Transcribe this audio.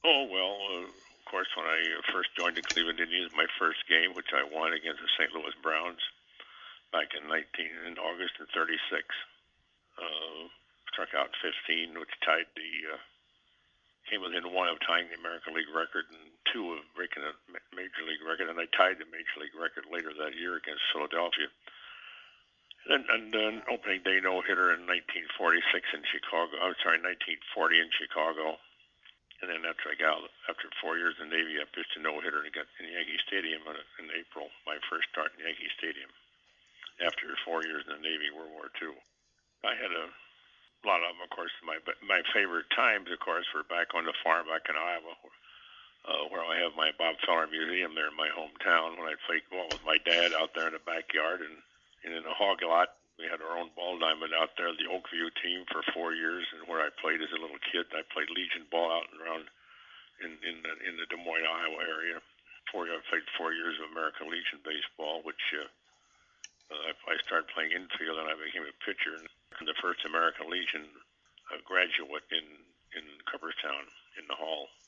Oh, well, of course, when I first joined the Cleveland Indians, my first game, which I won against the St. Louis Browns back in August of '36, uh, struck out 15, which tied came within one of tying the American League record and two of breaking a Major League record, and I tied the Major League record later that year against Philadelphia. And opening day no hitter in 1946 in Chicago. I'm sorry, 1940 in Chicago. And then after I got after 4 years in the Navy, I pitched a no hitter and got in Yankee Stadium in April. My first start in Yankee Stadium after 4 years in the Navy, World War II. I had a lot of them, of course. My favorite times, of course, were back on the farm back in Iowa, where I have my Bob Feller Museum there in my hometown. When I played ball with my dad out there in the backyard, and in the hog lot, we had our own ball diamond out there, the Oakview team for 4 years, and where I played as a little kid. I played Legion ball out and around in the Des Moines, Iowa area. I played 4 years of American Legion baseball, which I started playing infield, and I became a pitcher. And the first American Legion graduate in Cooperstown in the hall.